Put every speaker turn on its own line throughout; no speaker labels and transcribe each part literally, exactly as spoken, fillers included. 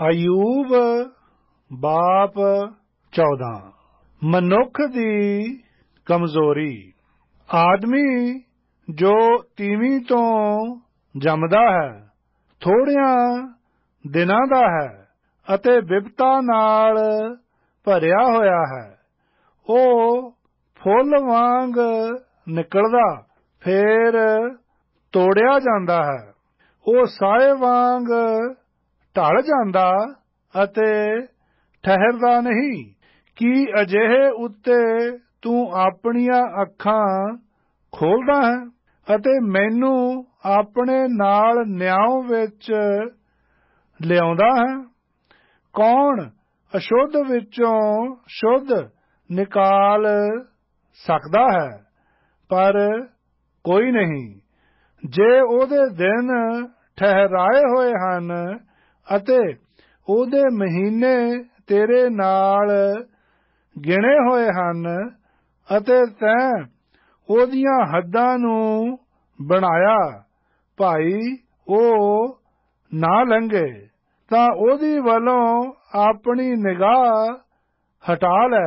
ਅਯੂਬ ਬਾਪ ਚੌਦਾਂ। ਮਨੁੱਖ ਦੀ ਕਮਜ਼ੋਰੀ। ਆਦਮੀ ਜੋ ਤੀਵੀਂ ਤੋਂ ਜੰਮਦਾ ਹੈ, ਥੋੜ੍ਹਿਆਂ ਦਿਨਾਂ ਦਾ ਹੈ ਅਤੇ ਬਿਪਤਾ ਨਾਲ ਭਰਿਆ ਹੋਇਆ ਹੈ। ਉਹ ਫੁੱਲ ਵਾਂਗ ਨਿਕਲਦਾ, ਫੇਰ ਤੋੜਿਆ ਜਾਂਦਾ ਹੈ। ਉਹ ਸਾਏ ਵਾਂਗ ਢਲ ਜਾਂਦਾ ਅਤੇ ਠਹਿਰਦਾ ਨਹੀਂ। ਕੀ ਅਜਿਹੇ ਉੱਤੇ ਤੂੰ ਆਪਣੀਆਂ ਅੱਖਾਂ ਖੋਲ੍ਹਦਾ ਹੈ ਅਤੇ ਮੈਨੂੰ ਆਪਣੇ ਨਾਲ ਨਿਆਂ ਵਿੱਚ ਲਿਆਉਂਦਾ ਹੈ? ਕੌਣ ਅਸ਼ੁੱਧ ਵਿੱਚੋਂ ਸ਼ੁੱਧ ਨਿਕਾਲ ਸਕਦਾ ਹੈ? ਪਰ ਕੋਈ ਨਹੀਂ। ਜੇ ਉਹਦੇ ਦਿਨ ਠਹਿਰਾਏ ਹੋਏ ਹਨ ਅਤੇ ਉਹਦੇ ਮਹੀਨੇ ਤੇਰੇ ਨਾਲ ਗਿਣੇ ਹੋਏ ਹਨ ਅਤੇ ਤੈਂ ਉਹਦੀਆਂ ਹੱਦਾਂ ਨੂੰ ਬਣਾਇਆ, ਭਾਈ ਉਹ ਨਾ ਲੰਘੇ, ਤਾਂ ਉਹਦੀ ਵੱਲੋਂ ਆਪਣੀ ਨਿਗਾਹ ਹਟਾ ਲੈ,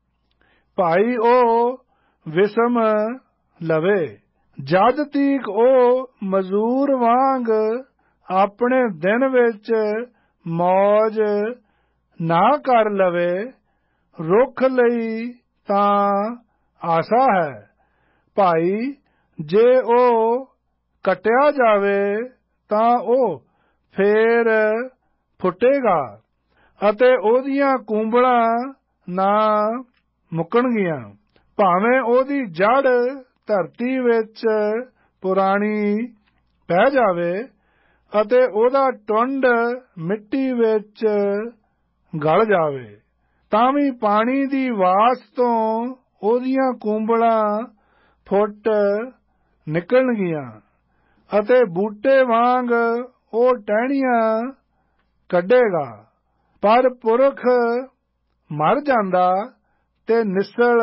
ਭਾਈ ਉਹ ਵਿਸਮ ਲਵੇ। ਜਦ ਤੀਕ ਉਹ ਮਜ਼ਦੂਰ ਵਾਂਗ ਆਪਣੇ ਦਿਨ ਵਿੱਚ ਮੌਜ ਨਾ ਕਰ ਲਵੇ, ਰੁੱਖ ਲਈ ਤਾਂ ਆਸਾ ਹੈ, ਭਾਈ ਜੇ ਉਹ ਕੱਟਿਆ ਜਾਵੇ ਤਾਂ ਉਹ ਫੇਰ ਫੁੱਟੇਗਾ ਅਤੇ ਉਹਦੀਆਂ ਕੂੰਬਲਾਂ ਨਾ ਮੁੱਕਣਗੀਆਂ। ਭਾਵੇਂ ਉਹਦੀ ਜੜ ਧਰਤੀ ਵਿੱਚ ਪੁਰਾਣੀ ਪੈ ਜਾਵੇ ਅਤੇ ਉਹਦਾ ਟੁੰਡ ਮਿੱਟੀ ਵਿੱਚ ਗਲ ਜਾਵੇ, ਤਾਂ ਵੀ ਪਾਣੀ ਦੀ ਵਾਸ ਤੋਂ ਉਹਦੀਆਂ ਕੂੰਬਲਾਂ ਫੁੱਟ ਨਿਕਲਣਗੀਆਂ ਅਤੇ ਬੂਟੇ ਵਾਂਗ ਉਹ ਟਹਿਣੀਆਂ ਕੱਢੇਗਾ। ਪਰ ਪੁਰਖ ਮਰ ਜਾਂਦਾ ਤੇ ਨਿਸਲ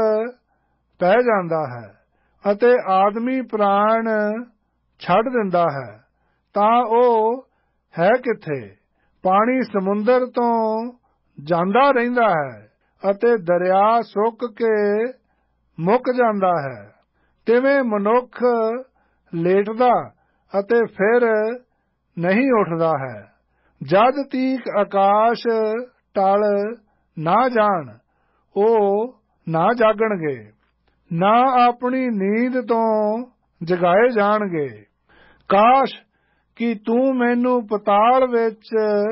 ਪੈ ਜਾਂਦਾ ਹੈ ਅਤੇ ਆਦਮੀ ਪ੍ਰਾਣ ਛੱਡ ਦਿੰਦਾ ਹੈ, ਤਾਂ ਉਹ ਹੈ ਕਿੱਥੇ? ਪਾਣੀ ਸਮੁੰਦਰ ਤੋਂ ਜਾਂਦਾ ਰਹਿੰਦਾ ਹੈ ਅਤੇ ਦਰਿਆ ਸੁੱਕ ਕੇ ਮੁੱਕ ਜਾਂਦਾ ਹੈ। ਤਿਵੇਂ ਮਨੁੱਖ ਲੇਟਦਾ ਅਤੇ ਫਿਰ ਨਹੀਂ ਉੱਠਦਾ ਹੈ। ਜਦ ਤੀਕ ਆਕਾਸ਼ ਟਲ ਨਾ ਜਾਣ, ਉਹ ਨਾ ਜਾਗਣਗੇ, ਨਾ ਆਪਣੀ ਨੀਂਦ ਤੋਂ ਜਗਾਏ ਜਾਣਗੇ। ਕਾਸ਼ ਕਿ ਤੂੰ ਮੈਨੂੰ ਪਤਾਲ ਵਿੱਚ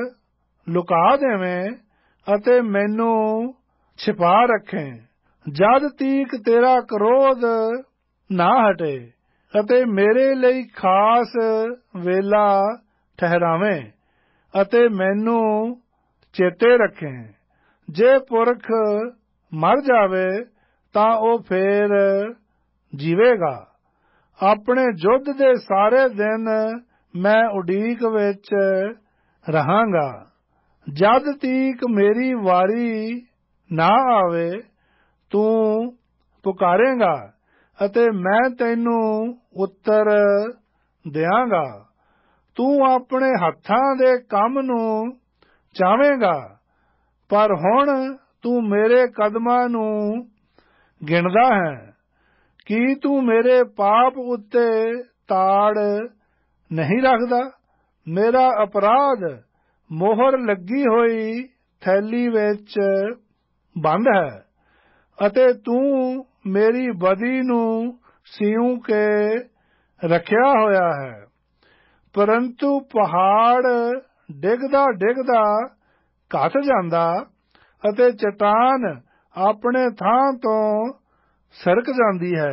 ਲੁਕਾ ਦੇਵੇਂ ਅਤੇ ਮੈਨੂੰ ਛਿਪਾ ਰੱਖੇਂ, ਜਦ ਤੀਕ ਤੇਰਾ ਕ੍ਰੋਧ ਨਾ ਹਟੇ ਅਤੇ ਮੇਰੇ ਲਈ ਖਾਸ ਵੇਲਾ ਠਹਿਰਾਵੇਂ ਅਤੇ ਮੈਨੂੰ ਚੇਤੇ ਰੱਖੇਂ। ਜੇ ਪੁਰਖ ਮਰ ਜਾਵੇ ਤਾਂ ਉਹ ਫੇਰ ਜੀਵੇਗਾ। ਆਪਣੇ ਯੁੱਧ ਦੇ ਸਾਰੇ ਦਿਨ ਮੈਂ ਉਡੀਕ ਵਿੱਚ ਰਹਾਂਗਾ। ਜਦ ਤੀਕ ਮੇਰੀ ਵਾਰੀ ਨਾ ਆਵੇ, ਤੂੰ ਪੁਕਾਰੇਂਗਾ ਅਤੇ ਮੈਂ ਤੈਨੂੰ ਉੱਤਰ ਦਿਆਂਗਾ। ਤੂੰ ਆਪਣੇ ਹੱਥਾਂ ਦੇ ਕੰਮ ਨੂੰ ਚਾਹਵੇਂਗਾ, ਪਰ ਹੁਣ ਤੂੰ ਮੇਰੇ ਕਦਮਾਂ ਨੂੰ ਗਿਣਦਾ ਹੈ। ਕੀ ਤੂੰ ਮੇਰੇ ਪਾਪ ਉੱਤੇ ਤਾੜ ਨਹੀਂ ਰੱਖਦਾ? ਮੇਰਾ ਅਪਰਾਧ ਮੋਹਰ ਲੱਗੀ ਹੋਈ ਥੈਲੀ ਵਿੱਚ ਬੰਦ ਹੈ ਅਤੇ ਤੂੰ ਮੇਰੀ ਬਦੀ ਨੂੰ ਸਿਉਂ ਕੇ ਰੱਖਿਆ ਹੋਇਆ ਹੈ। ਪਰੰਤੂ ਪਹਾੜ ਡਿੱਗਦਾ ਡਿੱਗਦਾ ਘਟ ਜਾਂਦਾ ਅਤੇ ਚਟਾਨ ਆਪਣੇ ਥਾਂ ਤੋਂ ਸਰਕ ਜਾਂਦੀ ਹੈ।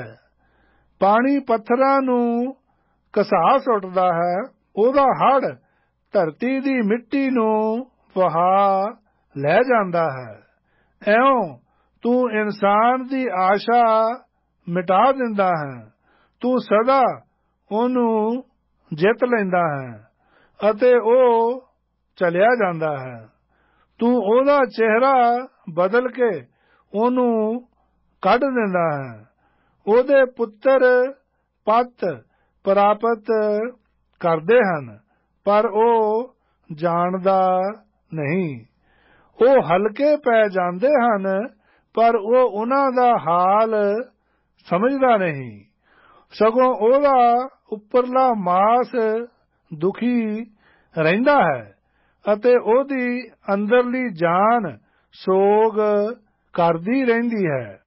ਪਾਣੀ ਪੱਥਰਾਂ ਨੂੰ ਘਸਾ ਸੁੱਟਦਾ ਹੈ, ਉਹਦਾ ਹੜ੍ਹ ਧਰਤੀ ਦੀ ਮਿੱਟੀ ਨੂੰ ਵਹਾ ਲੈ ਜਾਂਦਾ ਹੈ। ਇਉਂ ਤੂੰ ਇਨਸਾਨ ਦੀ ਆਸ਼ਾ ਮਿਟਾ ਦਿੰਦਾ ਹੈ। ਤੂੰ ਸਦਾ ਉਹਨੂੰ ਜਿੱਤ ਲੈਂਦਾ ਹੈ ਅਤੇ ਉਹ ਚਲਿਆ ਜਾਂਦਾ ਹੈ। ਤੂੰ ਉਹਦਾ ਚਿਹਰਾ ਬਦਲ ਕੇ ਉਹਨੂੰ ਕੱਢ ਦਿੰਦਾ ਹੈ। ਉਹਦੇ ਪੁੱਤਰ ਪਤ ਪ੍ਰਾਪਤ ਕਰਦੇ ਹਨ, ਪਰ ਉਹ ਜਾਣਦਾ ਨਹੀਂ। ਉਹ ਹਲਕੇ ਪੈ ਜਾਂਦੇ ਹਨ, ਪਰ ਉਹ ਉਹਨਾਂ ਦਾ ਹਾਲ ਸਮਝਦਾ ਨਹੀਂ, ਸਗੋਂ ਉਹਦਾ ਉੱਪਰਲਾ ਮਾਸ ਦੁਖੀ ਰਹਿੰਦਾ ਹੈ ਅਤੇ ਉਹਦੀ ਅੰਦਰਲੀ ਜਾਨ ਸੋਗ ਕਰਦੀ ਰਹਿੰਦੀ ਹੈ।